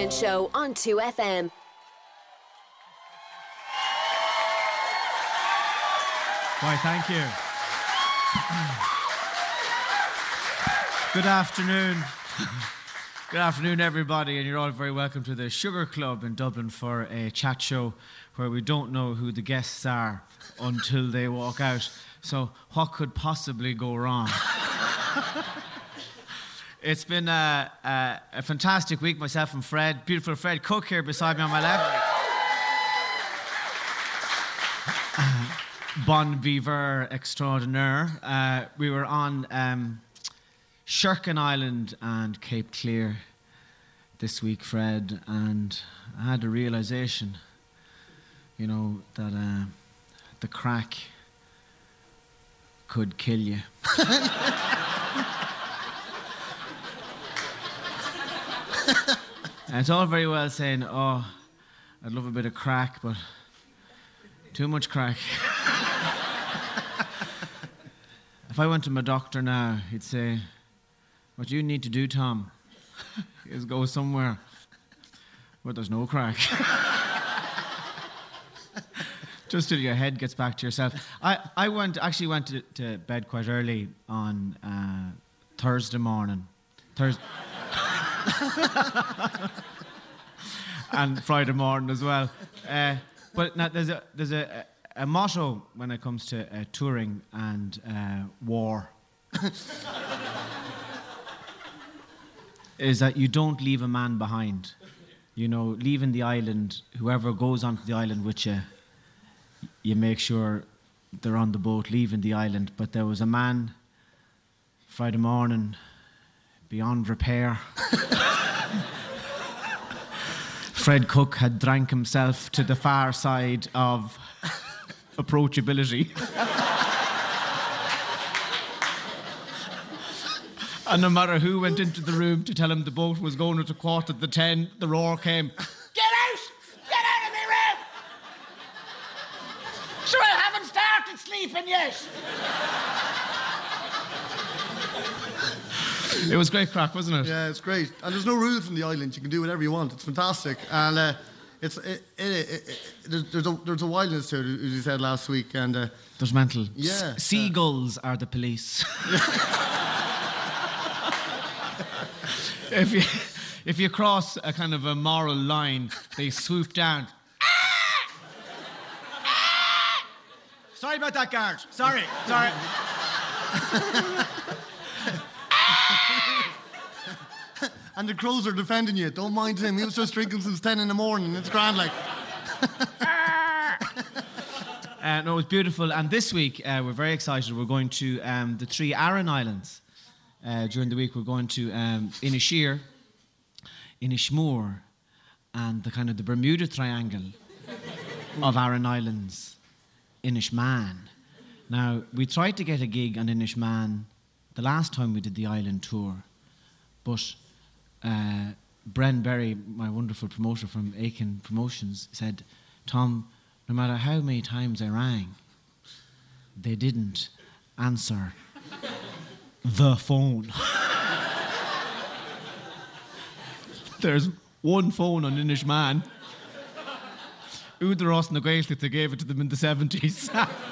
Morning Show on 2FM. Why, thank you. Good afternoon. Good afternoon, everybody, and you're all very welcome to the Sugar Club in Dublin for a chat show where we don't know who the guests are until they walk out. So what could possibly go wrong? It's been a fantastic week, myself and Fred, beautiful Fred Cook here beside me on my left. Bon viveur extraordinaire. We were on Sherkin Island and Cape Clear this week, Fred, and I had a realisation, you know, that the crack could kill you. And it's all very well saying, oh, I'd love a bit of crack, but too much crack. If I went to my doctor now, he'd say, what you need to do, Tom, is go somewhere where there's no crack. Just till your head gets back to yourself. I actually went to bed quite early on Thursday morning. And Friday morning as well. But now there's a motto when it comes to touring and war. Is that you don't leave a man behind. You know, leaving the island, whoever goes onto the island with you, you make sure they're on the boat leaving the island. But there was a man Friday morning beyond repair. Fred Cook had drank himself to the far side of approachability. And no matter who went into the room to tell him the boat was going at 10:15, the roar came, "Get out! Get out of my room! Sure, I haven't started sleeping yet!" It was great crack, wasn't it? Yeah, it's great. And there's no rules on the island. You can do whatever you want. It's fantastic. And there's a wildness to it, as you said last week. And there's mental. Yeah. Seagulls are the police. If you cross a kind of a moral line, they swoop down. Sorry about that, guard. Sorry. And the crows are defending you. Don't mind him. He was just drinking since 10 in the morning. It's grand, like. No, it was beautiful. And this week, we're very excited. We're going to the three Aran Islands. During the week, we're going to Inisheer, Inishmore, and the Bermuda Triangle of Aran Islands, Inishmaan. Now, we tried to get a gig on Inishmaan the last time we did the island tour, but Bren Berry, my wonderful promoter from Aiken Promotions, said, Tom, no matter how many times I rang, they didn't answer the phone. There's one phone on Inishmaan. Údarás na Gaeltacht, they gave it to them in the 70s.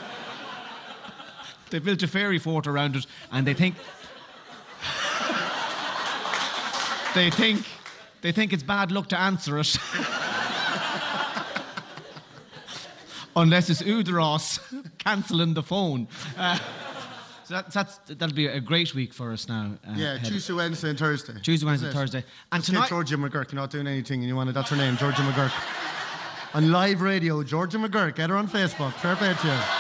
They built a fairy fort around it, and they think it's bad luck to answer it. Unless it's Údarás cancelling the phone. So that'll be a great week for us now. Tuesday, Wednesday and Thursday. Tuesday, Wednesday, Thursday. And tonight, Georgia McGurk, you're not doing anything and you want it, that's her name, Georgia McGurk. On live radio, Georgia McGurk, get her on Facebook, fair play to you.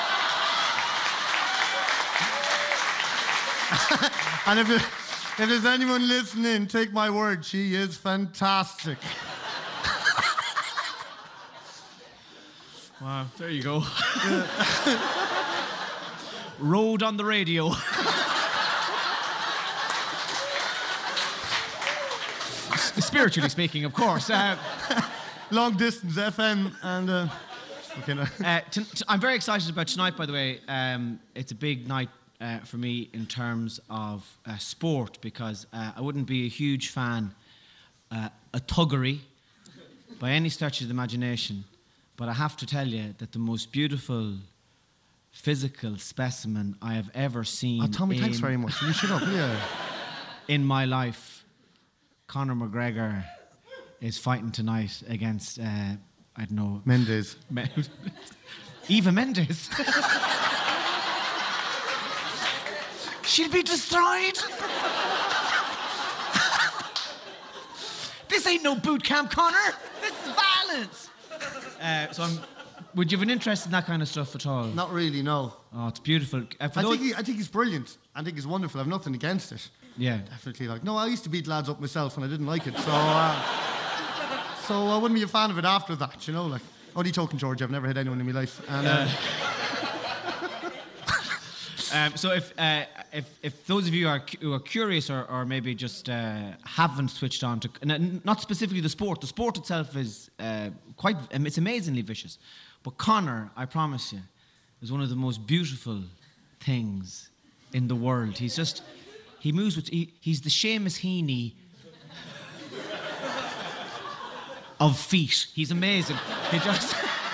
And if there's anyone listening, take my word, she is fantastic. Wow, there you go. Road on the radio. Spiritually speaking, of course. Long distance FM and... I'm very excited about tonight, by the way. It's a big night for me in terms of sport, because I wouldn't be a huge fan of thuggery by any stretch of the imagination. But I have to tell you that the most beautiful physical specimen I have ever seen. Oh, Tommy, thanks very much. You shut up, yeah. In my life, Conor McGregor is fighting tonight against, I don't know... Mendes. Eva Mendes. She'll be destroyed. This ain't no boot camp, Conor. This is violence. Would you have an interest in that kind of stuff at all? Not really, no. Oh, it's beautiful. I think he's brilliant. I think he's wonderful. I've nothing against it. Yeah. Definitely. No, I used to beat lads up myself and I didn't like it. So I wouldn't be a fan of it after that, Only talking, George. I've never had anyone in my life. And, so if those of you who are curious or maybe just haven't switched on to, not specifically the sport itself is it's amazingly vicious, but Conor, I promise you, is one of the most beautiful things in the world. He moves with, he's the Seamus Heaney of feet. He's amazing. He just...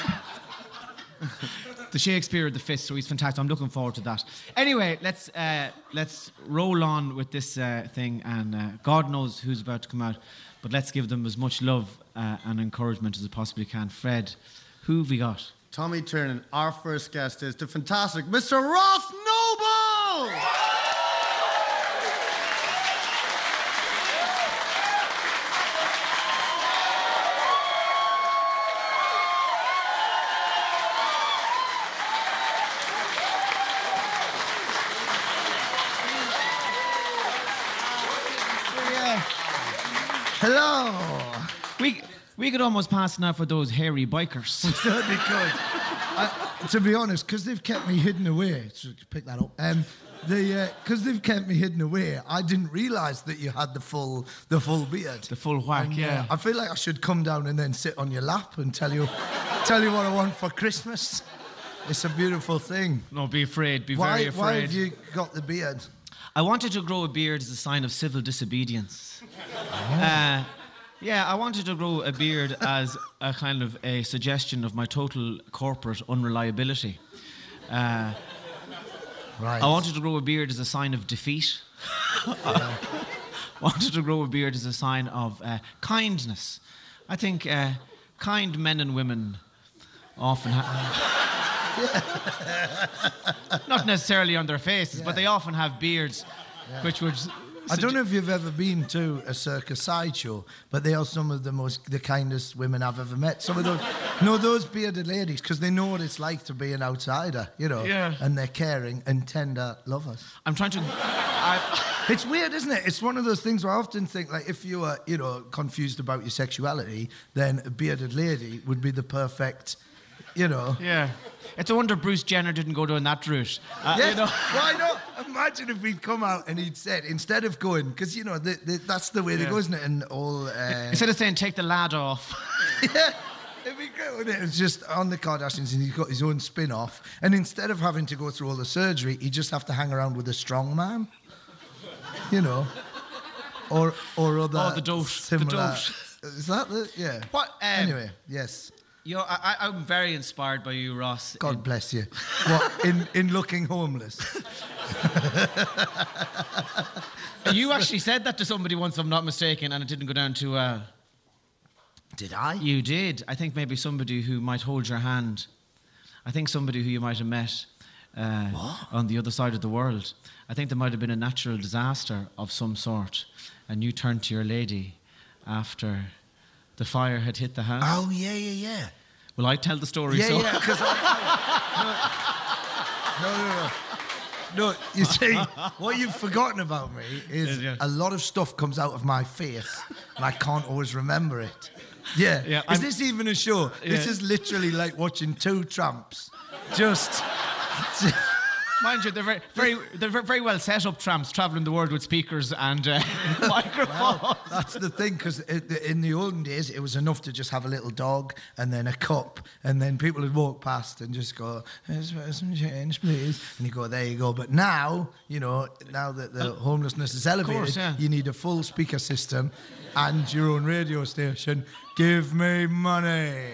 The Shakespeare of the fist, so he's fantastic. I'm looking forward to that. Anyway, let's roll on with this thing, and God knows who's about to come out, but let's give them as much love and encouragement as we possibly can. Fred, who have we got? Tommy Tiernan. Our first guest is the fantastic Mr. Ross Noble! Hello. We could almost pass now for those hairy bikers. We certainly could. To be honest, because they've kept me hidden away. So pick that up. Because they've kept me hidden away, I didn't realise that you had the full beard. The full whack, And, yeah. I feel like I should come down and then sit on your lap and tell you what I want for Christmas. It's a beautiful thing. No, be afraid. Be very afraid. Why have you got the beard? I wanted to grow a beard as a sign of civil disobedience. I wanted to grow a beard as a kind of a suggestion of my total corporate unreliability. Right. I wanted to grow a beard as a sign of defeat. I wanted to grow a beard as a sign of kindness. I think kind men and women often not necessarily on their faces, but they often have beards, which would... I don't know if you've ever been to a circus sideshow, but they are some of the kindest women I've ever met. Some of those bearded ladies, because they know what it's like to be an outsider, Yeah. And they're caring and tender lovers. I'm trying to... It's weird, isn't it? It's one of those things where I often think, like, if you are, confused about your sexuality, then a bearded lady would be the perfect... Yeah. It's a wonder Bruce Jenner didn't go down that route. Yes, why not? Imagine if he'd come out and he'd said, instead of going, because, that's the way they go, isn't it? And all... Instead of saying, take the lad off. Yeah, it'd be great, wouldn't it? It's just on the Kardashians and he's got his own spin-off. And instead of having to go through all the surgery, he'd just have to hang around with a strong man. Or other... Oh, the dote. Similar... The dote. Is that the... Yeah. What? Anyway, yes. I'm very inspired by you, Ross. God bless you. What, in looking homeless? You actually said that to somebody once, if I'm not mistaken, and it didn't go down too well. Did I? You did. I think maybe somebody who might hold your hand. I think somebody who you might have met on the other side of the world. I think there might have been a natural disaster of some sort, and you turned to your lady after the fire had hit the house. Oh, yeah. Will I tell the story? Yeah, because No, you see, what you've forgotten about me is a lot of stuff comes out of my face, and I can't always remember it. Yeah. Is this even a show? Yeah. This is literally like watching two tramps just Mind you, they're very well set up tramps travelling the world with speakers and microphones. Well, that's the thing, because in the olden days, it was enough to just have a little dog and then a cup, and then people would walk past and just go, some change, please. And you go, there you go. But now, now that the homelessness is elevated, course, yeah. you need a full speaker system and your own radio station. Give me money.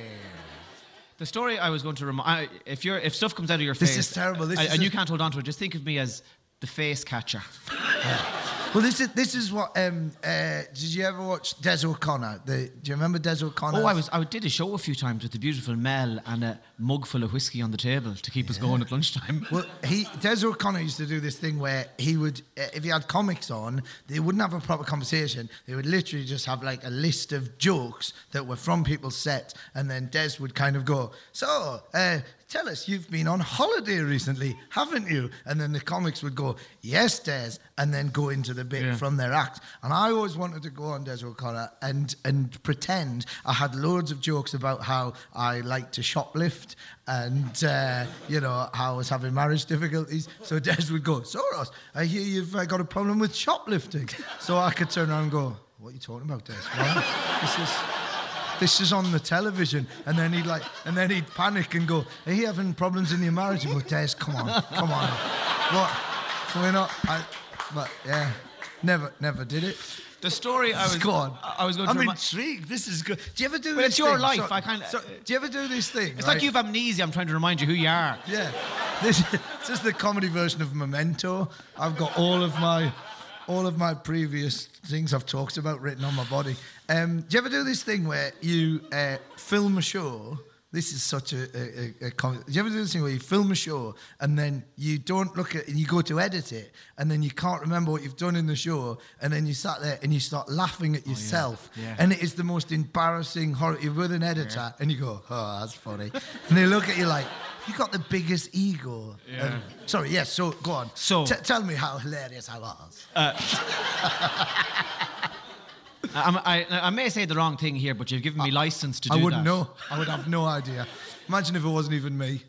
The story I was going to remind, if stuff comes out of your face, this is terrible. You can't hold on to it. Just think of me as the face catcher. Well, this is what. Did you ever watch Des O'Connor? Do you remember Des O'Connor? Oh, I did a show a few times with the beautiful Mel and a mug full of whiskey on the table to keep us going at lunchtime. Well, Des O'Connor used to do this thing where he would, if he had comics on, they wouldn't have a proper conversation. They would literally just have like a list of jokes that were from people's set, and then Des would kind of go, so. Tell us, you've been on holiday recently, haven't you? And then the comics would go, yes, Des, and then go into the bit from their act. And I always wanted to go on Des O'Connor and pretend I had loads of jokes about how I like to shoplift and, how I was having marriage difficulties. So Des would go, so Ross, I hear you've got a problem with shoplifting. So I could turn around and go, what are you talking about, Des? What? This is on the television. And then he'd panic and go, are you having problems in your marriage? And go, Des, come on. What? We're not. But yeah, never did it. The story I was going to. I'm intrigued. This is good. Do you ever do? But this it's your thing? life. Do you ever do this thing? It's like you have amnesia. I'm trying to remind you who you are. Yeah. This is the comedy version of Memento. I've got all of my previous things I've talked about written on my body. Do you ever do this thing where you film a show? This is such a comedy. Do you ever do this thing where you film a show and then you don't look at it and you go to edit it and then you can't remember what you've done in the show and then you sat there and you start laughing at yourself and it is the most embarrassing horror. You're with an editor and you go, oh, that's funny. And they look at you like, you got the biggest ego. Yeah. So go on. So tell me how hilarious I was. I may say the wrong thing here, but you've given me license to do that. I wouldn't know. I would have no idea. Imagine if it wasn't even me.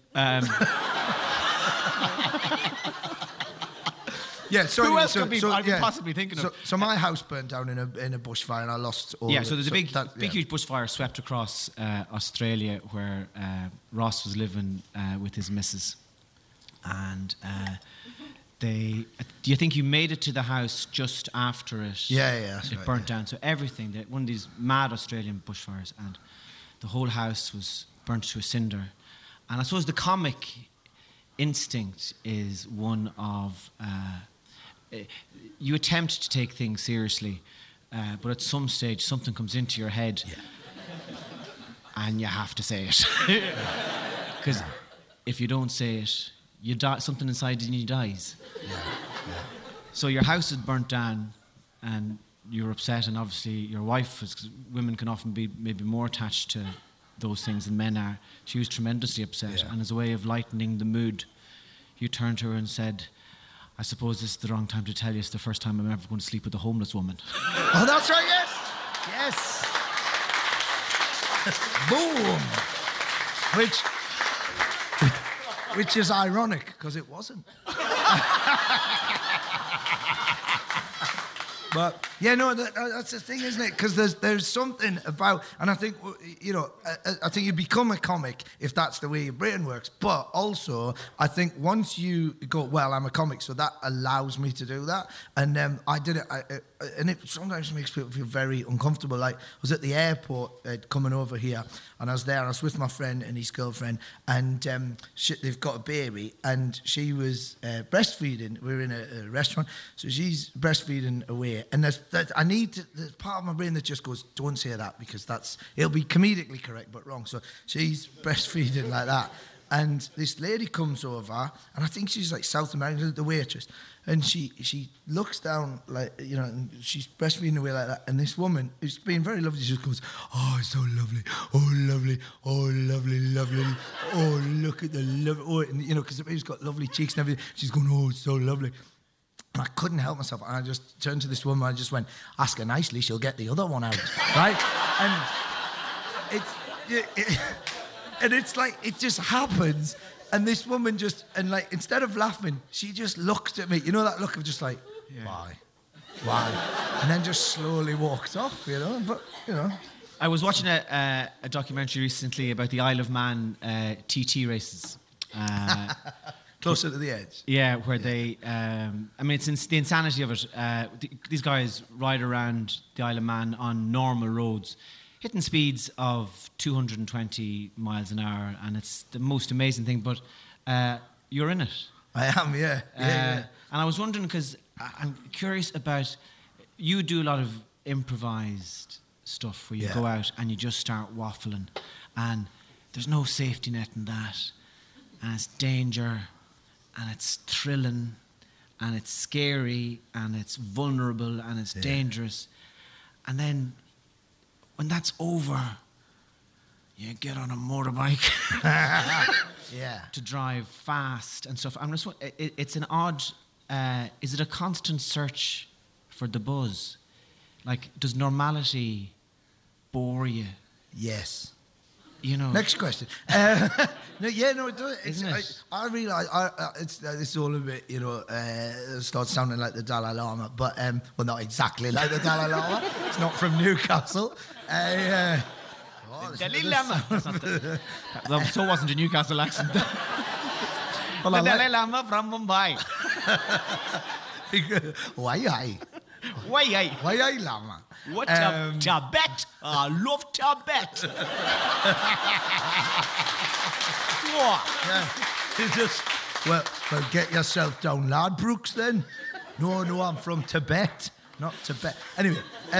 Yeah, sorry. Who else could be possibly thinking of? So my house burned down in a bushfire and I lost all. Yeah, so there's a big huge bushfire swept across Australia where Ross was living with his missus, and do you think you made it to the house just after it? Yeah, it burnt down. So everything, one of these mad Australian bushfires, and the whole house was burnt to a cinder. And I suppose the comic instinct is one of you attempt to take things seriously, but at some stage something comes into your head, and you have to say it, because if you don't say it, you die. Something inside you dies. Yeah. So your house is burnt down, and you're upset, and obviously your wife, because women can often be maybe more attached to those things than men are. She was tremendously upset, and as a way of lightening the mood, you turned to her and said, I suppose this is the wrong time to tell you it's the first time I'm ever going to sleep with a homeless woman. Oh, that's right, yes. Boom. Which is ironic, because it wasn't. But yeah, no, that's the thing, isn't it? Because there's something about, and I think I think you become a comic if that's the way your brain works. But also, I think once you go, well, I'm a comic, so that allows me to do that. And I did it, and it sometimes makes people feel very uncomfortable. Like I was at the airport coming over here, and I was there, and I was with my friend and his girlfriend, and they've got a baby, and she was breastfeeding. We were in a restaurant, so she's breastfeeding away. And there's part of my brain that just goes, don't say that, because it'll be comedically correct but wrong. So she's breastfeeding like that, and this lady comes over, and I think she's like South American, the waitress, and she looks down like, and she's breastfeeding away like that, and this woman who's being very lovely just goes, oh, it's so lovely, oh, lovely, oh, lovely, lovely, oh, look at the love, oh, and because the baby's got lovely cheeks and everything, she's going, oh, it's so lovely. And I couldn't help myself. And I just turned to this woman and I just went, ask her nicely, she'll get the other one out, right? And it's like, it just happens And this woman just, and like, instead of laughing, she just looked at me. You know that look of just like, why? And then just slowly walked off, you know. But, you know. I was watching a documentary recently about the Isle of Man TT races. Closer to the edge. Yeah, where they... I mean, it's the insanity of it. These guys ride around the Isle of Man on normal roads, hitting speeds of 220 miles an hour, and it's the most amazing thing, but you're in it. I am, yeah. And I was wondering, because I'm curious about... You do a lot of improvised stuff where you go out and you just start waffling, and there's no safety net in that, and it's danger, and it's thrilling, and it's scary, and it's vulnerable, and it's dangerous. And then when that's over, you get on a motorbike to drive fast and stuff. I'm just, it's an odd, is it a constant search for the buzz? Like, does normality bore you? Yes. You know. Next question. It does. Isn't it? I realise this is all a bit, you know, it starts sounding like the Dalai Lama, but well, not exactly like the Dalai Lama. It's not from Newcastle. Dalai Lama. That so wasn't a Newcastle accent. Well, the Dalai Lama from Mumbai. Why? Why Lama? What Tibet? I love Tibet. Yeah. It's just, well, get yourself down, Ladbrokes then. No, I'm from Tibet, not Tibet. Anyway,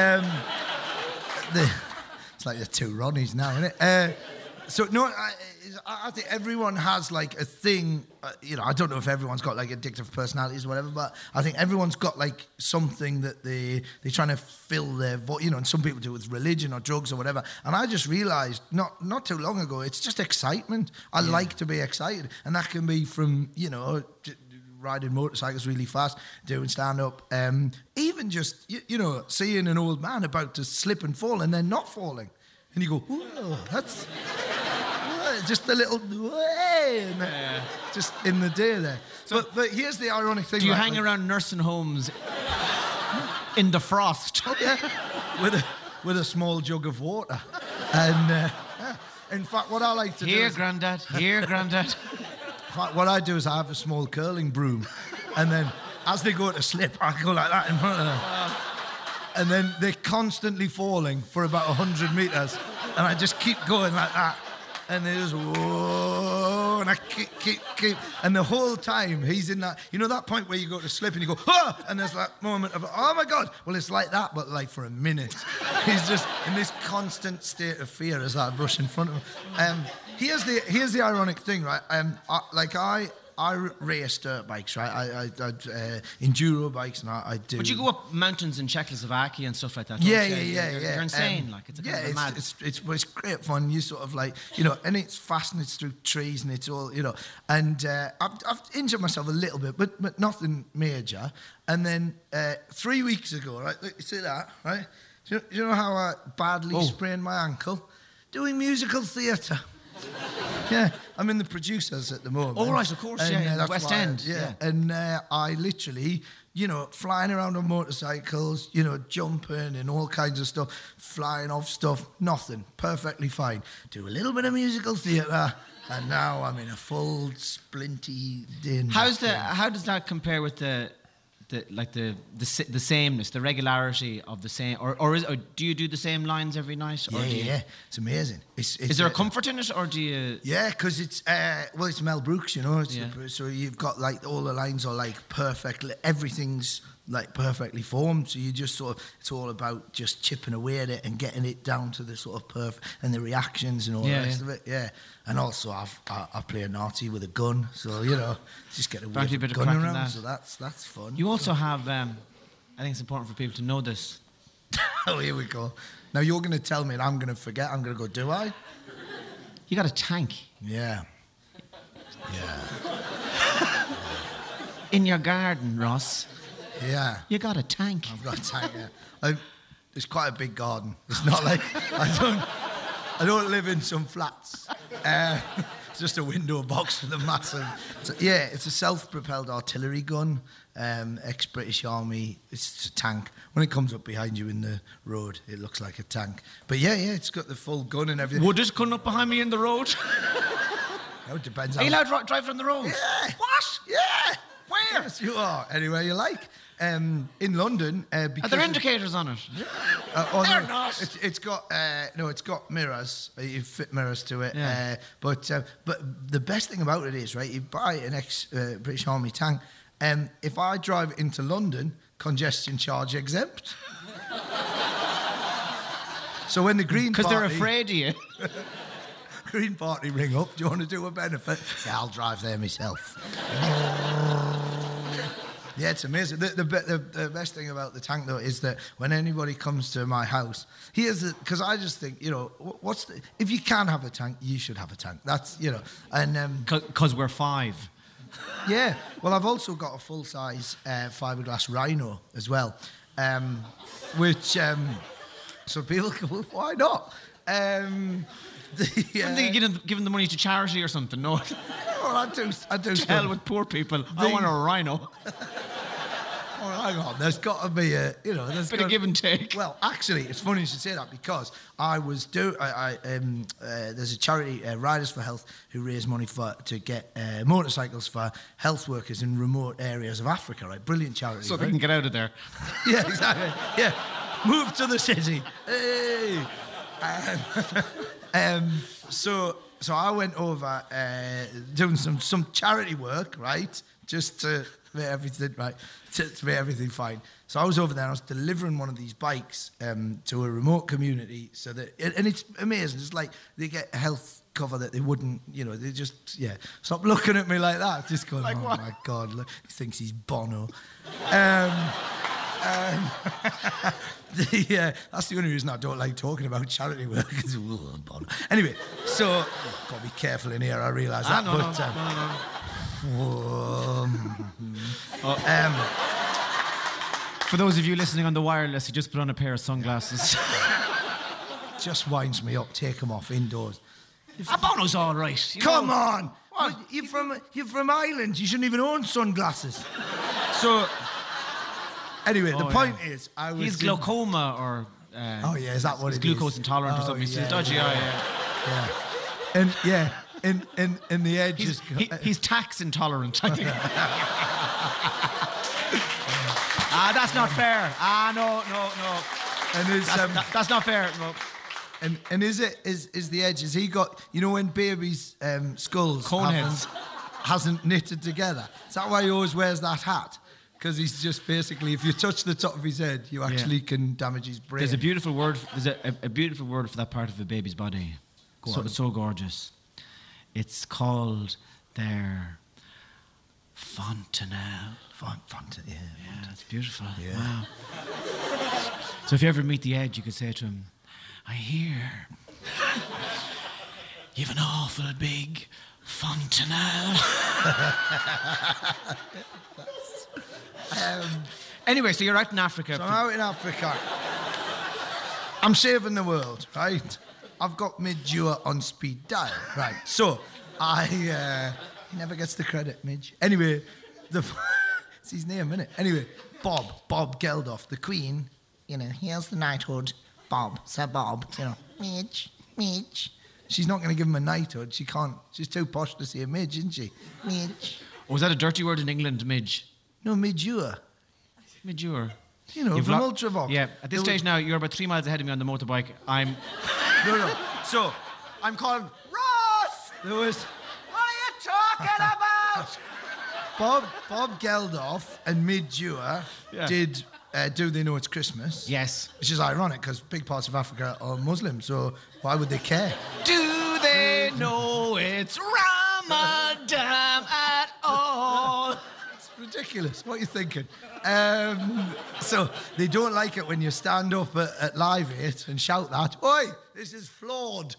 it's like the two Ronnies now, isn't it? So no, I think everyone has like a thing. You know, I don't know if everyone's got like addictive personalities or whatever, but I think everyone's got like something that they're trying to fill their void. You know, and some people do it with religion or drugs or whatever. And I just realised not too long ago, it's just excitement. I like to be excited, and that can be from, you know, riding motorcycles really fast, doing stand-up, even just you know, seeing an old man about to slip and fall and then not falling, and you go, whoa, that's. Just a little just in the day there. So, but here's the ironic thing. Do you hang around nursing homes in the frost? Oh, yeah, with a small jug of water. And in fact, what I like to do... Here, Grandad. In fact, what I do is I have a small curling broom, and then as they go to slip, I go like that in front of them. And then they're constantly falling for about 100 metres, and I just keep going like that. And they just, whoa, and I keep. And the whole time he's in that, you know, that point where you go to slip and you go, oh, and there's that moment of, oh my God. Well, it's like that, but like for a minute. He's just in this constant state of fear as I brush in front of him. Here's the ironic thing, right? I race dirt bikes, right? I enduro bikes, and I do. But you go up mountains in Czechoslovakia and stuff like that. Yeah. You're insane, like it's a kind of mad. It's great fun. You sort of like, you know, and it's fast and it's through trees and it's all, you know. And I've injured myself a little bit, but nothing major. And then 3 weeks ago, right? Look, you see that, right? Do you know how I badly sprained my ankle? Doing musical theatre. Yeah, I'm in the producers at the moment. Oh, right, of course, in the West End. And I literally, you know, flying around on motorcycles, you know, jumping and all kinds of stuff, flying off stuff, nothing, perfectly fine. Do a little bit of musical theatre, and now I'm in a full splinty din. How does that compare with the sameness, the regularity of the same, or do you do the same lines every night? Yeah, it's amazing. Is there a comfort in it, or do you? Yeah, because it's it's Mel Brooks, you know. So you've got like all the lines are like perfect. Everything's like perfectly formed. So you just sort of, it's all about just chipping away at it and getting it down to the sort of perfect and the reactions and all the rest of it. Yeah, and also I play a Nazi with a gun, so you know, just get a bit of gun around. That. So that's fun. You also have. I think it's important for people to know this. Oh, here we go. Now you're going to tell me and I'm going to forget. I'm going to go, do I? You got a tank. Yeah. In your garden, Ross. Yeah. You got a tank. I've got a tank, yeah. It's quite a big garden. It's not like... I don't live in some flats. just a window box with a massive... it's a self-propelled artillery gun, ex-British Army. It's a tank. When it comes up behind you in the road, it looks like a tank. But it's got the full gun and everything. Would it come up behind me in the road? No, it depends. Are you allowed to drive on the road? Yeah. What? Yeah. Where? Yes, you are. Anywhere you like. In London, because Are there indicators on it? they're not. It's got it's got mirrors. You fit mirrors to it. Yeah. But the best thing about it is, right, you buy an ex-British Army tank. If I drive into London, congestion charge exempt. So when the Green Party... Because they're afraid of you. Green Party ring up, do you want to do a benefit? Yeah, I'll drive there myself. Yeah, it's amazing. The best thing about the tank, though, is that when anybody comes to my house, because I just think, if you can have a tank, you should have a tank. That's, and... Because we're 5. Yeah, well, I've also got a full-size fiberglass Rhino as well, which, so people go, well, why not? I'm thinking giving the money to charity or something, no? Well, I do. To hell with poor people. I want a Rhino. Oh, hang on, there's got to be a, there's Bit of give and take. Well, actually, it's funny you should say that because I was there's a charity, Riders for Health, who raise money to get motorcycles for health workers in remote areas of Africa, right? Brilliant charity. So they can get out of there. Yeah, exactly. Yeah, move to the city. Hey. So I went over doing some charity work, right? Just to make everything right, to make everything fine. So I was over there and I was delivering one of these bikes to a remote community. And it's amazing. It's like they get a health cover that they wouldn't, they just, stop looking at me like that. Just going, like, oh my God, look, he thinks he's Bono. That's the only reason I don't like talking about charity work. Anyway, so got to be careful in here. I realise that. For those of you listening on the wireless, he just put on a pair of sunglasses. Just winds me up. Take them off indoors. Bono's all right. Come on. What? You're from Ireland. You shouldn't even own sunglasses. So. Anyway, the point is, he's glaucoma or... is that what it is? Glucose intolerant or something. He's a dodgy eye. Yeah. And in the edge he's tax intolerant, I think. That's not fair. No. And that's not fair. No. And is the edge? Has he got? When babies' skulls hasn't knitted together? Is that why he always wears that hat? Because he's just basically, if you touch the top of his head, you actually can damage his brain. There's a beautiful word. There's a beautiful word for that part of a baby's body. It's so gorgeous. It's called their fontanelle. Fontanelle. Yeah, it's beautiful. Yeah. Wow. So if you ever meet the Edge, you could say to him, I hear you've an awful big fontanelle. Anyway, so you're out in Africa. So I'm out in Africa. I'm saving the world, right? I've got Midge on speed dial, right? So he never gets the credit, Midge. Anyway, it's his name, isn't it? Anyway, Bob Geldof, the Queen. Here's the knighthood, Bob, Sir Bob. Midge. She's not going to give him a knighthood. She can't. She's too posh to say Midge, isn't she? Midge. Was that a dirty word in England, Midge? No, Midge-ure. From Ultravox. Yeah, at this stage now, you're about 3 miles ahead of me on the motorbike. No. So, I'm calling Ross! What are you talking about? Bob Geldof and Midge-ure did Do They Know It's Christmas? Yes. Which is ironic, because big parts of Africa are Muslim, so why would they care? Do they know it's Ramadan at all? Ridiculous. What are you thinking? So they don't like it when you stand up at Live 8 and shout that. Oi, this is flawed.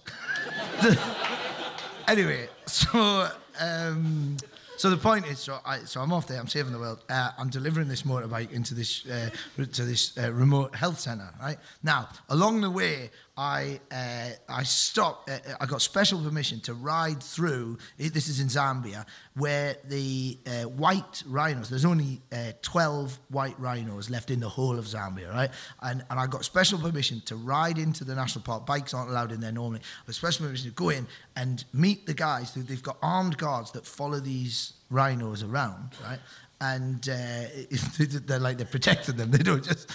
Anyway, so the point is, so I'm off there. I'm saving the world. I'm delivering this motorbike into this remote health centre. Right now, along the way, I stopped. I got special permission to ride through. This is in Zambia, where the white rhinos. There's only 12 white rhinos left in the whole of Zambia, right? And I got special permission to ride into the national park. Bikes aren't allowed in there normally. But special permission to go in and meet the guys. They've got armed guards that follow these rhinos around, right? And they're protecting them. They don't just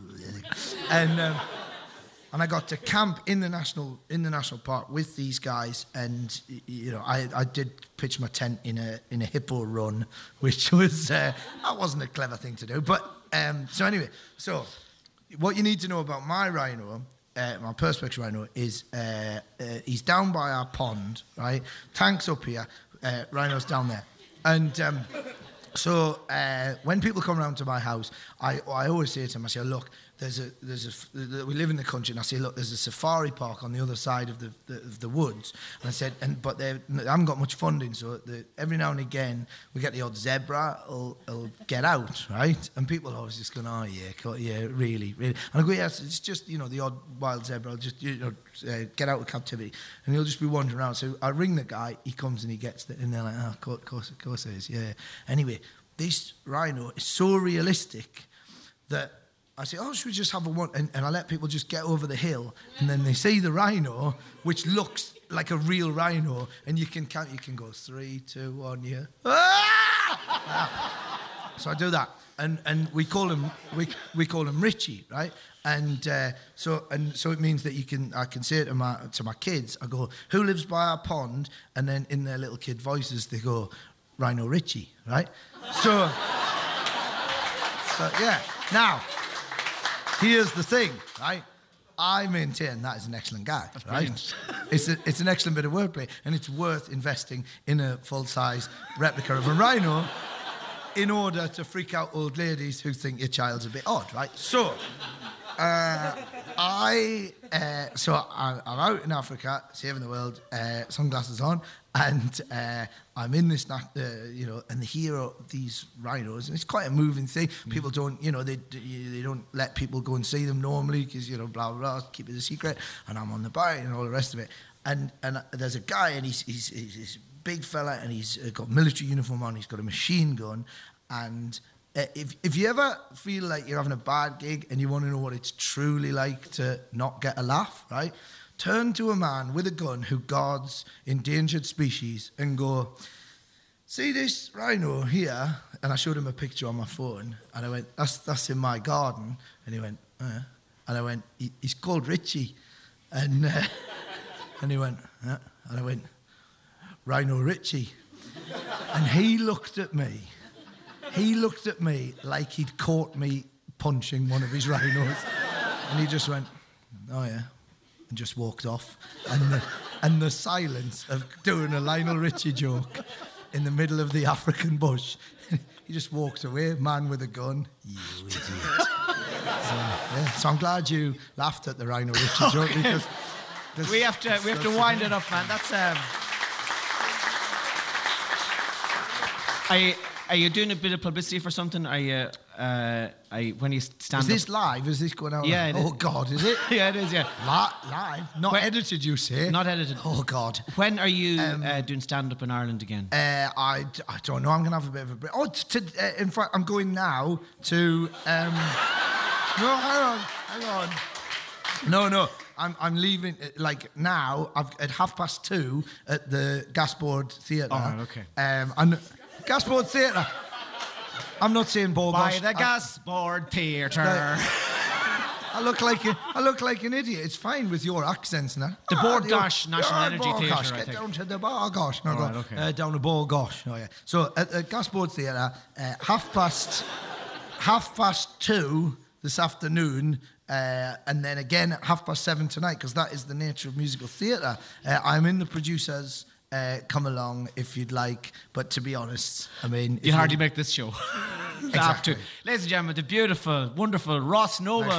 and I got to camp in the national park with these guys, and I did pitch my tent in a hippo run, which was that wasn't a clever thing to do. But so anyway, so what you need to know about my rhino, my Perspex rhino, is he's down by our pond, right? Tank's up here, rhino's down there, and. So when people come around to my house, I always say to them, I say, look, we live in the country, and I say, look, there's a safari park on the other side of the woods. And I said, but they haven't got much funding, so every now and again we get the odd zebra will get out, right? And people are always just going, oh yeah, really. And I go, yes, it's just the odd wild zebra will just get out of captivity, and he'll just be wandering around. So I ring the guy, he comes and he gets it, and they're like, oh, of course it is, yeah. Anyway, this rhino is so realistic that I say, oh, should we just have a one? And I let people just get over the hill, and then they see the rhino, which looks like a real rhino, and you can count. You can go 3, 2, 1, yeah. Ah! So I do that, and we call him Richie, right? And so it means that I can say it to my kids. I go, who lives by our pond? And then in their little kid voices, they go, Rhino Richie, right? So yeah. Now, here's the thing, right? I maintain that is an excellent guy, right? It's an excellent bit of wordplay, and it's worth investing in a full-size replica of a rhino in order to freak out old ladies who think your child's a bit odd, right? So, I'm out in Africa, saving the world, sunglasses on, and I'm in this, and here are these rhinos, and it's quite a moving thing. People don't, they don't let people go and see them normally because, blah, blah, blah, keep it a secret, and I'm on the bike and all the rest of it. And there's a guy, and he's a big fella, and he's got military uniform on, he's got a machine gun, and if you ever feel like you're having a bad gig and you want to know what it's truly like to not get a laugh, right? Turn to a man with a gun who guards endangered species and go, see this rhino here? And I showed him a picture on my phone, and I went, that's in my garden. And he went, and I went, he's called Richie. And he went, and I went, Rhino Richie. And he looked at me. He looked at me like he'd caught me punching one of his rhinos. And he just went, oh yeah, and just walked off. And the silence of doing a Lionel Richie joke in the middle of the African bush, he just walked away, man with a gun. You idiot. So I'm glad you laughed at the Rhino Richie joke, because we have to wind it up, man. That's Are you doing a bit of publicity for something? Are you when you stand? Is this live? Is this going out? Yeah. Oh God, is it? Yeah, it is. Yeah. Live, not edited. You say? Not edited. Oh God. When are you doing stand up in Ireland again? I don't know. I'm going to have a bit of a break. In fact, I'm going now to. No, hang on. No. I'm leaving now. At 2:30 at the Gaspard Theatre. Oh, okay. Gaspard Theatre. I'm not saying Borgosh. By the Gaspard Theatre. I look like an idiot. It's fine with your accents now. The Borgosh National Energy Theatre, I think. Get down to the Borgosh. No, right, okay. Down to Borgosh. Oh, yeah. So at Gaspard Theatre, 2:30 this afternoon, and then again at 7:30 tonight, because that is the nature of musical theatre. I'm in the producers. Come along if you'd like, but to be honest, I mean, you hardly make this show. Exactly. Ladies and gentlemen, the beautiful, wonderful Ross Noble.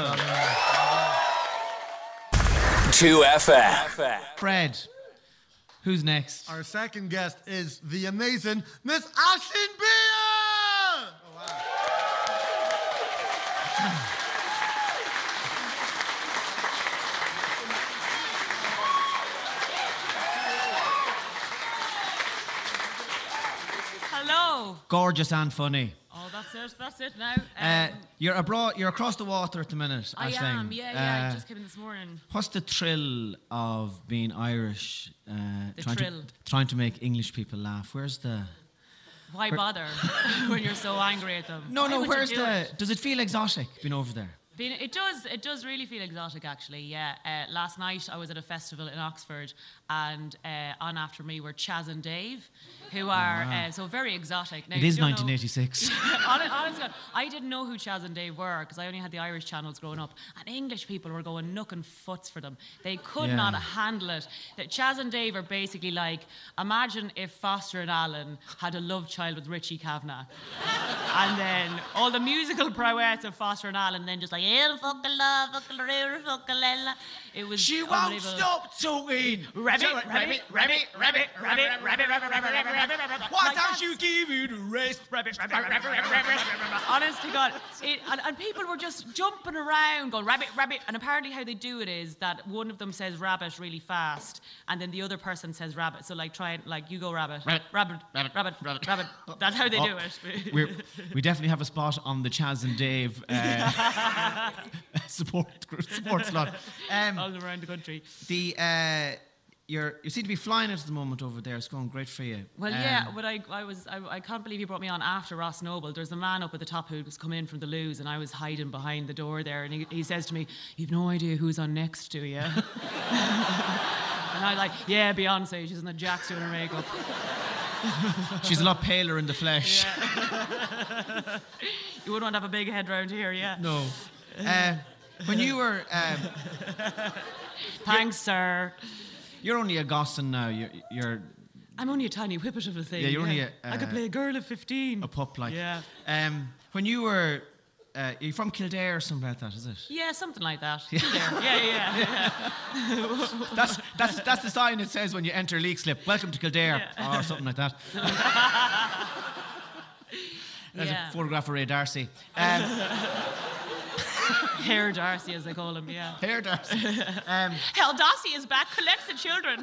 2FM. Fred, who's next? Our second guest is the amazing Miss Aisling Beer. Oh, wow. gorgeous and funny. Oh, that's it now. You're abroad. You're across the water at the minute. I Aisling. am, yeah. I just came in this morning. What's the thrill of being Irish? Trying to make English people laugh. Where's the? Why bother when you're so angry at them? No. Why would Where's you do the? it? Does it feel exotic being over there? It does really feel exotic, actually, yeah. Last night I was at a festival in Oxford, and on after me were Chaz and Dave, who are so very exotic. Now, It is you don't 1986. Honestly, I didn't know who Chaz and Dave were because I only had the Irish channels growing up, and English people were going nook and futs for them. They could Yeah. not handle it. That Chaz and Dave are basically like, imagine if Foster and Allen had a love child with Richie Kavanagh. And then all the musical prowess of Foster and Allen, then just like, it was She won't unbelievable. stop talking. Rabbit. Why don't you give it a rest? Honest to God. And people were just jumping around going, rabbit. And apparently how they do it is that one of them says rabbit really fast, and then the other person says rabbit. So like try and, like, you go rabbit. Rabbit. That's how they do it. We definitely have a spot on the Chaz and Dave support slot. All around the country. You seem to be flying at the moment over there. It's going great for you. Well, yeah, but I can't believe you brought me on after Ross Noble. There's a man up at the top who's come in from the loos, and I was hiding behind the door there, and he says to me, "You've no idea who's on next, do you?" And I was like, "Yeah, Beyonce. She's in the jacks doing her makeup." She's a lot paler in the flesh. Yeah. You wouldn't want to have a big head round here, yeah. No. When you were... Thanks, sir. You're only a gossin now. You're I'm only a tiny whippet of a thing. Yeah, you're only I could play a girl of 15. a pup, like. Yeah. When you were... you're from Kildare or something like that, is it? Yeah, something like that. Yeah. That's the sign it says when you enter Leixlip. Welcome to Kildare, or something like that. There's a photograph of Ray Darcy. Hair Darcy, as they call him, yeah. Hair Darcy. Hell, Darcy is back, collects the children.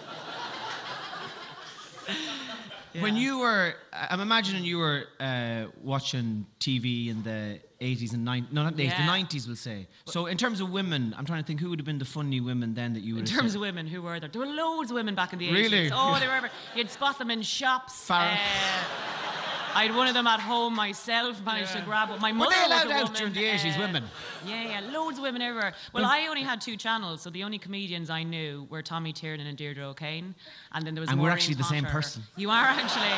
When you were, I'm imagining you were watching TV in the 80s and 90s, no, not the 80s, the 90s, we'll say. So in terms of women, I'm trying to think who would have been the funny women then that you would In have terms said. of women, who were there? There were loads of women back in the 80s. Really? Oh, they were everywhere. You'd spot them in shops. Farrah. I had one of them at home myself, managed to grab it. My Were mother they allowed was a out woman. during the 80s, women? Yeah, loads of women everywhere. Well, I only had 2 channels, so the only comedians I knew were Tommy Tiernan and Deirdre O'Kane. And then there was And we're Maureen actually the same Potter. person. You are actually.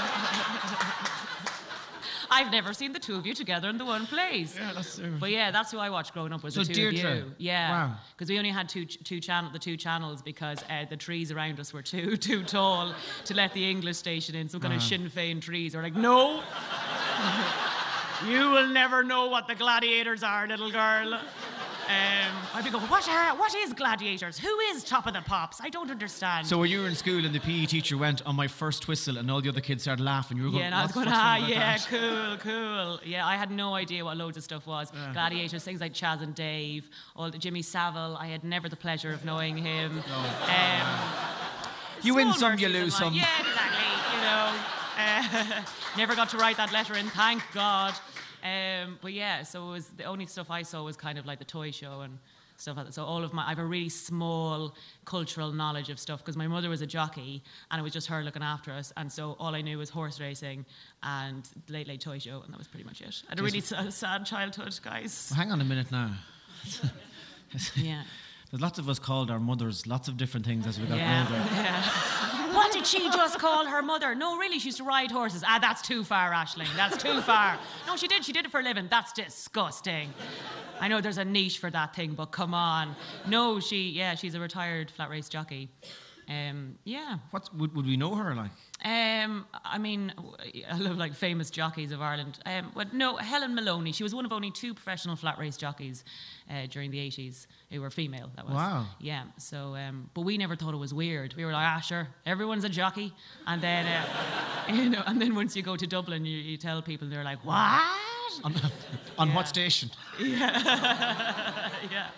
I've never seen the two of you together in the one place. Yeah, that's... But yeah, that's who I watched growing up, was So the two Deirdre. of you. Yeah. Wow. Because we only had two channels because the trees around us were too tall to let the English station in. Some kind of Sinn Féin trees are like, no. You will never know what the gladiators are, little girl. I'd be going, what is gladiators? Who is Top of the Pops? I don't understand. So when you were in school and the PE teacher went on my first whistle and all the other kids started laughing, you were going, Yeah, and I was "What's going, funny about that?" cool. Yeah, I had no idea what loads of stuff was. Gladiators, things like Chaz and Dave, all the Jimmy Savile. I had never the pleasure of knowing him. You win small some, you mercies in lose life. some. Yeah, exactly. You know, never got to write that letter in. Thank God. But yeah, so it was the only stuff I saw was kind of like the toy show and stuff like that. So I have a really small cultural knowledge of stuff because my mother was a jockey and it was just her looking after us. And so all I knew was horse racing and Late Late Toy Show, and that was pretty much it. I had a really sad childhood, guys. Well, hang on a minute now. Yeah. There's lots of us called our mothers lots of different things as we got older. Yeah. What did she just call her mother? No, really, she used to ride horses. That's too far, Aisling. That's too far. No, she did. She did it for a living. That's disgusting. I know there's a niche for that thing, but come on. No, she's a retired flat race jockey. Yeah. What would we know her like? I mean, I love like famous jockeys of Ireland. But no, Helen Maloney. She was one of only 2 professional flat race jockeys during the 80s who were female. That was. Wow. Yeah. So, but we never thought it was weird. We were like, sure, everyone's a jockey. And then, and then once you go to Dublin, you tell people, they're like, what? On what station? Yeah.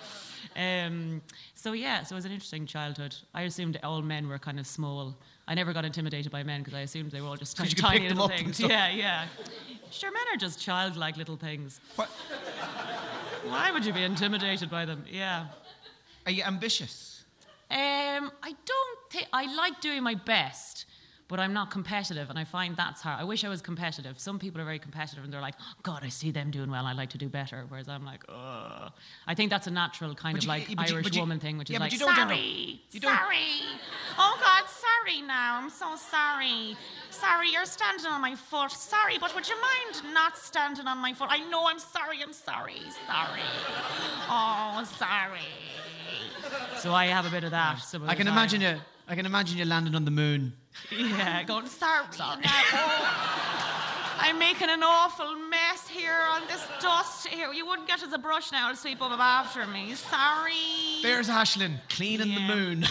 So it was an interesting childhood. I assumed all men were kind of small. I never got intimidated by men because I assumed they were all just you could tiny pick them little up and things. stuff. Yeah. Sure, men are just childlike little things. What? Why would you be intimidated by them? Yeah. Are you ambitious? I don't think I like doing my best, but I'm not competitive, and I find that's hard. I wish I was competitive. Some people are very competitive, and they're like, oh, God, I see them doing well, I'd like to do better. Whereas I'm like, ugh. I think that's a natural kind of Irish woman thing, which is like, sorry. Oh, God, sorry now. I'm so sorry. Sorry, you're standing on my foot. Sorry, but would you mind not standing on my foot? I know I'm sorry. Sorry. Oh, sorry. So I have a bit of that. I can imagine you landing on the moon. Yeah, going, sorry. Now. Oh, I'm making an awful mess here on this dust here. You wouldn't get us a brush now to sweep up after me. Sorry. There's Aisling, cleaning the moon.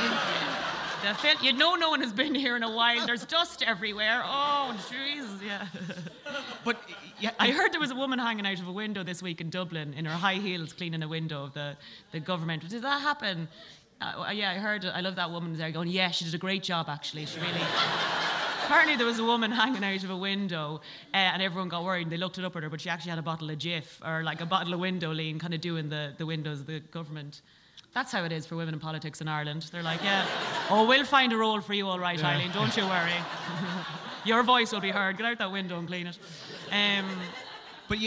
No one has been here in a while. There's dust everywhere. Oh, Jesus, yeah. But I heard there was a woman hanging out of a window this week in Dublin in her high heels cleaning a window of the government. Did that happen? Yeah, I heard it. I love that woman there going, yeah, she did a great job, actually. She really... Apparently there was a woman hanging out of a window and everyone got worried and they looked it up at her, but she actually had a bottle of Jif or like a bottle of window lean kind of doing the windows of the government. That's how it is for women in politics in Ireland. They're like, yeah, we'll find a role for you all right, Eileen, don't you worry. Your voice will be heard. Get out that window and clean it. But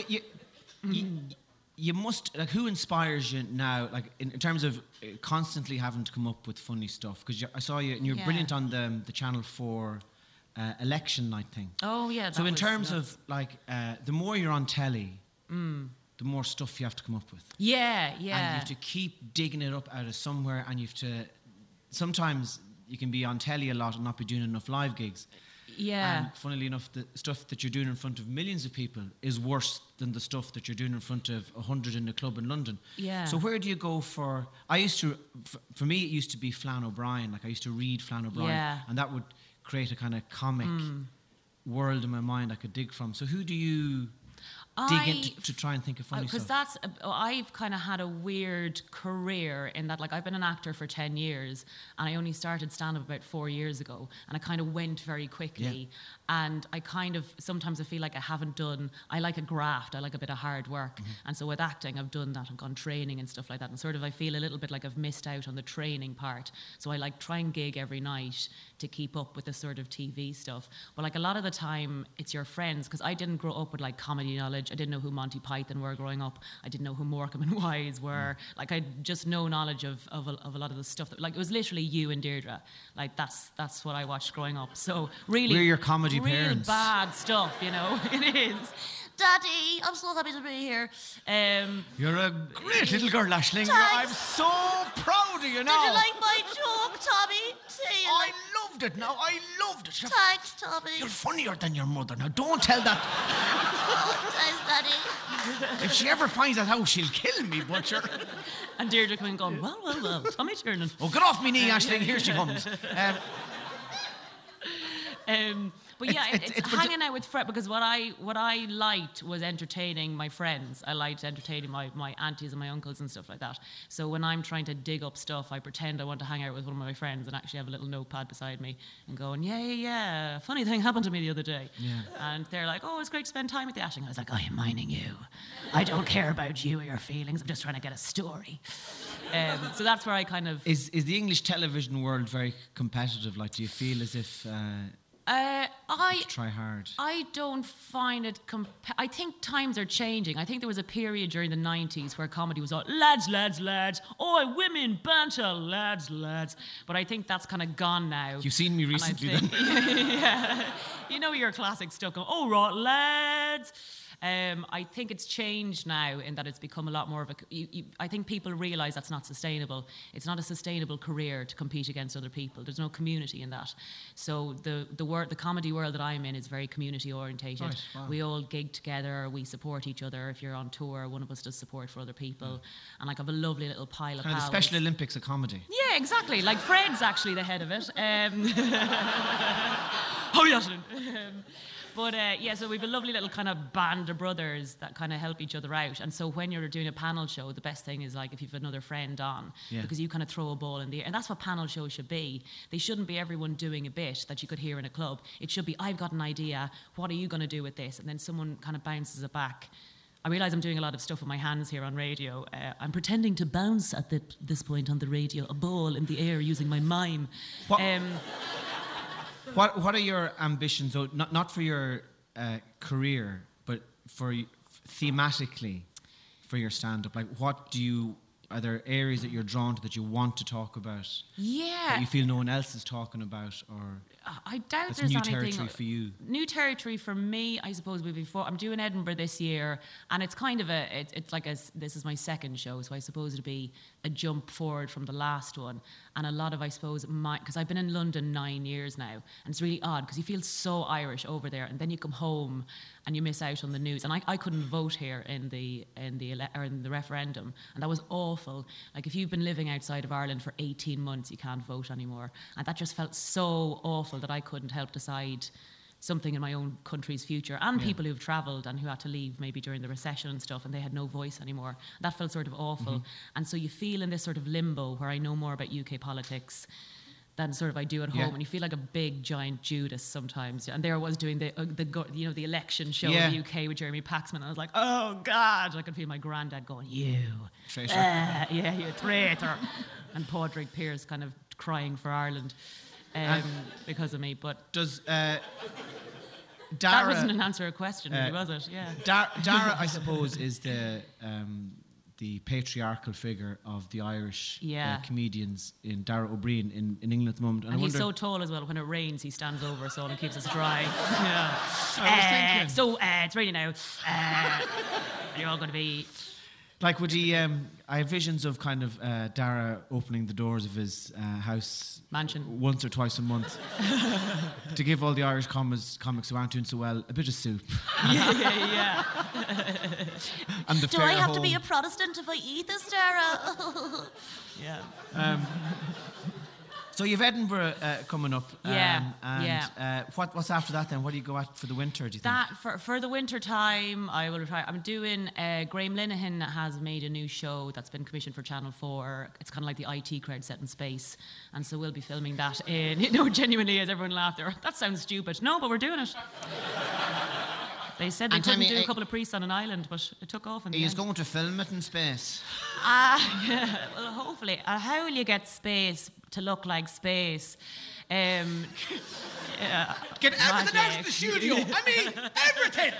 you must, like, who inspires you now, like, in terms of constantly having to come up with funny stuff? Because I saw you, and you're brilliant on the Channel 4 election night thing. Oh, yeah. So in terms of, like, the more you're on telly, the more stuff you have to come up with. Yeah. And you have to keep digging it up out of somewhere, and you have to... Sometimes you can be on telly a lot and not be doing enough live gigs. Yeah. And funnily enough, the stuff that you're doing in front of millions of people is worse than the stuff that you're doing in front of 100 in a club in London. Yeah. So where do you go for... For me, it used to be Flann O'Brien. Like, I used to read Flann O'Brien. Yeah. And that would create a kind of comic world in my mind I could dig from. So who do you... dig into to try and think of funny stuff? Because I've kind of had a weird career in that, like, I've been an actor for 10 years and I only started stand-up about 4 years ago, and I kind of went very quickly. And I kind of, sometimes I feel like I like a graft, I like a bit of hard work. And so with acting, I've done that, I've gone training and stuff like that, and sort of I feel a little bit like I've missed out on the training part. So I like try and gig every night to keep up with the sort of TV stuff. But like a lot of the time, it's your friends, because I didn't grow up with like comedy knowledge. I didn't know who Monty Python were growing up. I didn't know who Morecambe and Wise were. Like, I just no knowledge of a lot of the stuff. Like, it was literally you and Deirdre. Like, that's what I watched growing up. So really... We're your comedy real parents. Bad stuff, you know. It is. Daddy, I'm so happy to be here. You're a great little girl, Aisling. Thanks. I'm so proud of you now. Did you like my joke, Tommy? I loved it. Now, I loved it. Thanks, Tommy. You're funnier than your mother. Now, don't tell that. Thanks, Daddy. If she ever finds out how, she'll kill me, butcher. And Deirdre coming going, well, Tommy Tiernan. Oh, get off me knee, Aisling. Here she comes. But yeah, it's hanging out with friends, because what I liked was entertaining my friends. I liked entertaining my aunties and my uncles and stuff like that. So when I'm trying to dig up stuff, I pretend I want to hang out with one of my friends and actually have a little notepad beside me and going, yeah, funny thing happened to me the other day. Yeah. And they're like, oh, it's great to spend time with you, Aisling. I was like, I am minding you. I don't care about you or your feelings. I'm just trying to get a story. So that's where I kind of... Is the English television world very competitive? Like, do you feel as if... try hard. I don't find it... I think times are changing. I think there was a period during the 90s where comedy was all, lads, oi, women, banter, lads. But I think that's kind of gone now. You've seen me recently, then. Yeah. You know your classic stuff going, oh, right, lads. I think it's changed now in that it's become a lot more of I think people realise that's not sustainable. It's not a sustainable career to compete against other people. There's no community in that. So the comedy world that I'm in is very community orientated. Right, wow. We all gig together. We support each other. If you're on tour, one of us does support for other people. And like, I have a lovely little pile of Kind of pals. the Special Olympics of comedy. Yeah, exactly. Like, Fred's actually the head of it. Oh, yes. But so we've a lovely little kind of band of brothers that kind of help each other out. And so when you're doing a panel show, the best thing is like if you've another friend on, because you kind of throw a ball in the air. And that's what panel shows should be. They shouldn't be everyone doing a bit that you could hear in a club. It should be, I've got an idea, what are you going to do with this? And then someone kind of bounces it back. I realise I'm doing a lot of stuff with my hands here on radio. I'm pretending to bounce at this point on the radio, a ball in the air using my mime. What are your ambitions, though, not for your career, but for thematically for your stand-up? Like, are there areas that you're drawn to that you want to talk about? Yeah. That you feel no one else is talking about, or I doubt that's there's new anything. territory for you? New territory for me, I suppose, moving forward. I'm doing Edinburgh this year, and it's kind of it's like this is my second show, so I suppose it'll be a jump forward from the last one. And a lot of, I suppose, because I've been in London 9 years now, and it's really odd because you feel so Irish over there, and then you come home and you miss out on the news. And I couldn't vote here in the referendum, and that was awful. Like, if you've been living outside of Ireland for 18 months, you can't vote anymore, and that just felt so awful that I couldn't help decide something in my own country's future, and people who've travelled and who had to leave maybe during the recession and stuff, and they had no voice anymore. That felt sort of awful. And so you feel in this sort of limbo where I know more about UK politics than sort of I do at home, and you feel like a big giant Judas sometimes. And there I was doing the election show in the UK with Jeremy Paxman, and I was like, oh God, I could feel my granddad going, you traitor, you traitor, and Padraig Pearse kind of crying for Ireland. Because of me, but does Dara, that wasn't an answer to a question, really, was it? Yeah. Dara, I suppose, is the patriarchal figure of the Irish comedians in Dara O'Brien in England at the moment. And he's so tall as well. When it rains, he stands over us all and keeps us dry. Yeah. I was thinking. So it's raining now. You're all going to be. Like, would he? I have visions of kind of Dara opening the doors of his house mansion once or twice a month to give all the Irish comics who aren't doing so well a bit of soup. Yeah. And do I have to be a Protestant if I eat this, Dara? Yeah. So you've Edinburgh coming up. What's after that then? What do you go at for the winter, do you think? That, for the winter time, I will try. I'm doing, Graham Linehan has made a new show that's been commissioned for Channel 4. It's kind of like the IT crowd set in space. And so we'll be filming that genuinely, as everyone laughed there. That sounds stupid. No, but we're doing it. They said they couldn't do a couple of priests on an island, but it took off in the end. He's going to film it in space. Well, hopefully. How will you get space to look like space? Get everything out of the studio. I mean, everything.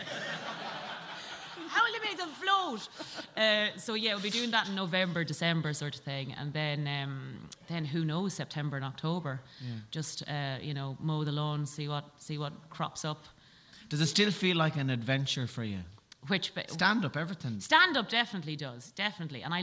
How will you make them float? We'll be doing that in November, December sort of thing. And then who knows, September and October. Yeah. Just, mow the lawn, see what crops up. Does it still feel like an adventure for you? Which bit? Stand-up, everything. Stand-up definitely does, definitely. And I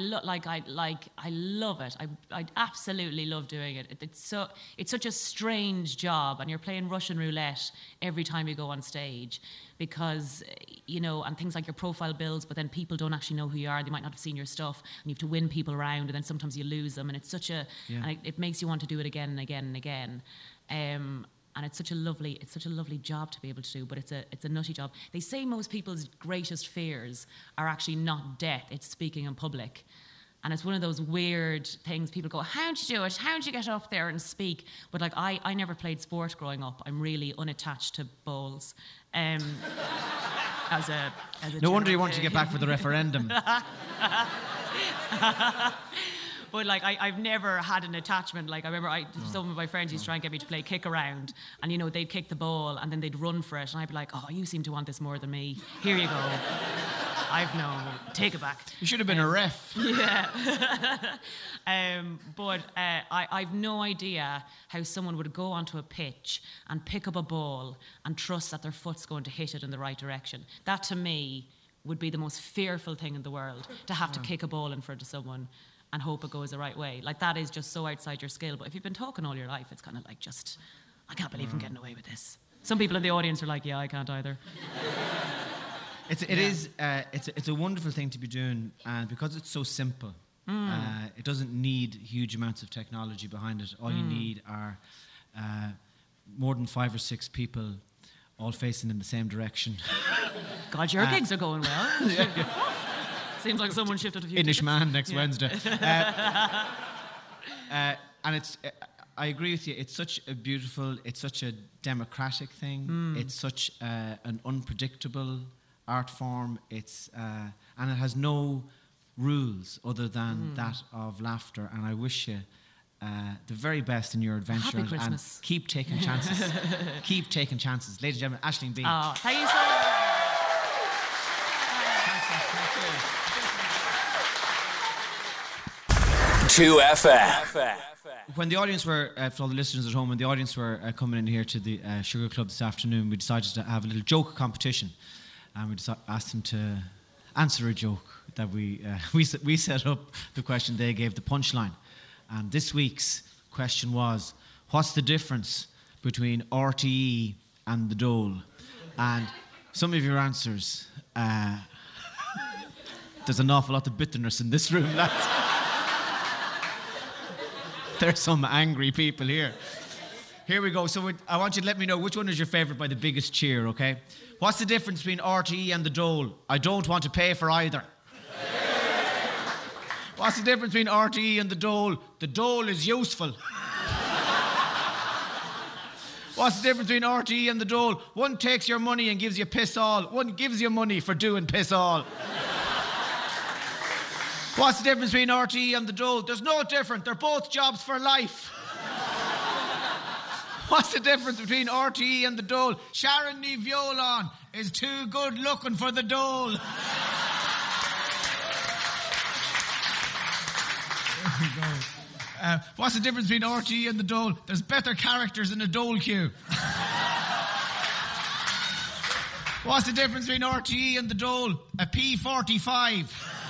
love it. I absolutely love doing it. It's such a strange job, and you're playing Russian roulette every time you go on stage, because and things like your profile builds, but then people don't actually know who you are. They might not have seen your stuff, and you have to win people around, and then sometimes you lose them, and it's such a and it makes you want to do it again and again and again. And it's such a lovely job to be able to do, but it's a nutty job. They say most people's greatest fears are actually not death, it's speaking in public. And it's one of those weird things. People go, how'd you do it? How'd you get up there and speak? But like, I never played sport growing up. I'm really unattached to bowls. As a no wonder you want to get back for the referendum. But like, I've never had an attachment. Like, I remember some of my friends used to try and get me to play kick around, and they'd kick the ball and then they'd run for it, and I'd be like, oh, you seem to want this more than me. Here you go. Take it back. You should have been a ref. Yeah. But I've no idea how someone would go onto a pitch and pick up a ball and trust that their foot's going to hit it in the right direction. That, to me, would be the most fearful thing in the world, to have to kick a ball in front of someone and hope it goes the right way. Like, that is just so outside your skill. But if you've been talking all your life, it's kind of like, I can't believe I'm getting away with this. Some people in the audience are like, yeah, I can't either. It's a wonderful thing to be doing, and because it's so simple, it doesn't need huge amounts of technology behind it. All you need are more than 5 or 6 people all facing in the same direction. God, your gigs are going well. Seems like someone shifted a few tickets. Inishmaan next Wednesday. And it's, I agree with you, it's such a beautiful, it's such a democratic thing. It's such an unpredictable art form. It's and it has no rules other than that of laughter. And I wish you the very best in your adventure. Happy Christmas. And keep taking chances. Keep taking chances. Ladies and gentlemen, Aisling Bean. Oh, thank you so much. 2FM. When the audience were, for all the listeners at home, when the audience were coming in here to the Sugar Club this afternoon, we decided to have a little joke competition. And we asked them to answer a joke that we set up the question, they gave the punchline. And this week's question was, what's the difference between RTE and the Dole? And some of your answers, there's an awful lot of bitterness in this room, lads. There's some angry people here. Here we go. So I want you to let me know which one is your favourite by the biggest cheer, okay? What's the difference between RTE and the Dole? I don't want to pay for either. What's the difference between RTE and the Dole? The Dole is useful. What's the difference between RTE and the Dole? One takes your money and gives you piss all. One gives you money for doing piss all. What's the difference between RTE and the Dole? There's no difference. They're both jobs for life. What's the difference between RTE and the Dole? Sharon Ní Bheoláin is too good looking for the Dole. There we go. What's the difference between RTE and the Dole? There's better characters in a Dole queue. What's the difference between RTE and the Dole? A P45.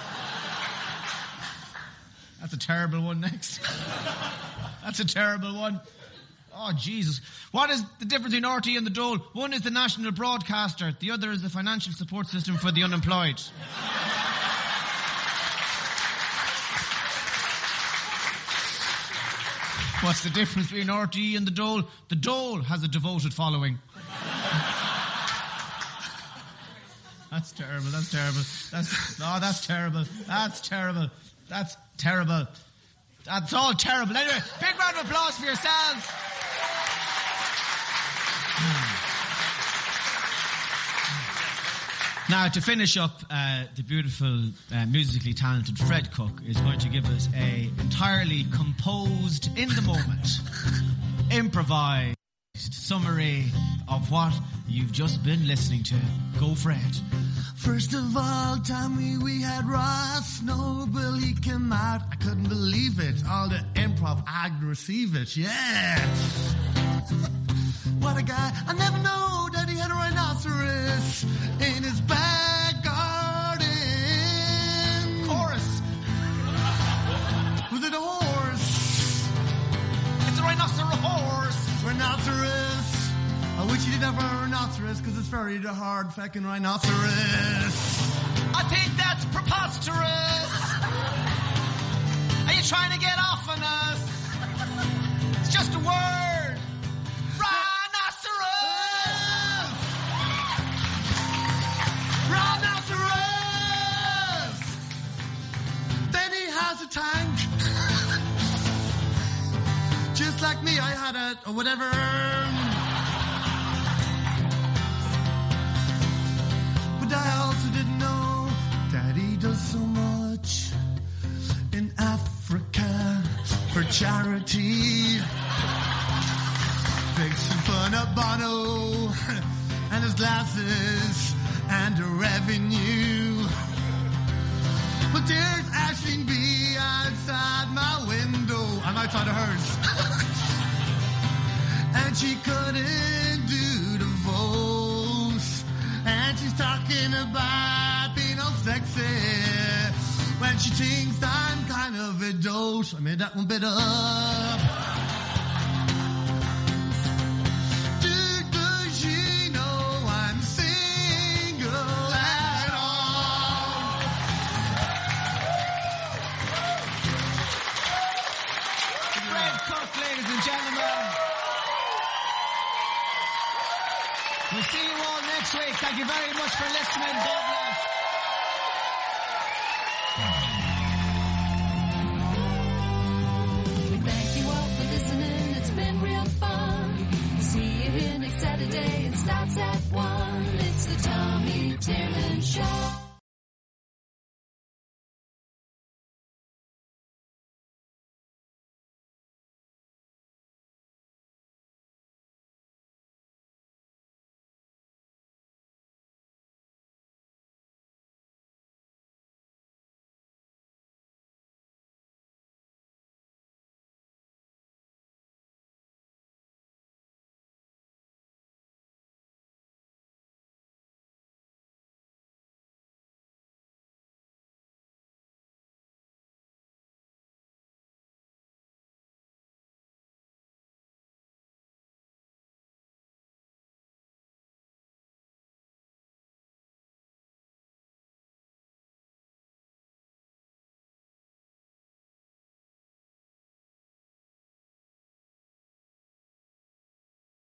That's a terrible one next. That's a terrible one. Oh, Jesus. What is the difference between RTE and the Dole? One is the national broadcaster. The other is the financial support system for the unemployed. What's the difference between RTE and the Dole? The Dole has a devoted following. That's terrible. That's terrible. That's terrible. That's terrible. That's terrible. That's all terrible. Anyway, big round of applause for yourselves. Now, to finish up, the beautiful, musically talented Fred Cook is going to give us a entirely composed, in the moment, improvised summary of what you've just been listening to. Go, Fred. First of all, Tommy, we had Ross Noble. He came out. I couldn't believe it. All the improv, I could receive it. Yeah. What a guy. I never know that he had a rhinoceros in his back garden. Chorus. Was it a horse? It's a rhinoceros. Rhinoceros. I wish he didn't have a rhinoceros because it's very hard fucking rhinoceros. I think that's preposterous. Are you trying to get off on us? It's just a word. Rhinoceros. Rhinoceros. Then he has a tank. Just like me, I had a whatever. But I also didn't know that he does so much in Africa for charity. Picks fun up Bono and his glasses and the revenue. But there's Aisling B outside my window. I'm outside of hers. And she couldn't do the voice. And she's talking about being all sexy when she thinks I'm kind of a dope. I made that one bit up. Does she know I'm single at all? Fred Cook, ladies and gentlemen. We'll see you all next week. Thank you very much for listening. God bless. We thank you all for listening. It's been real fun. See you here next Saturday. It starts at 1. It's the Tommy Tiernan Show.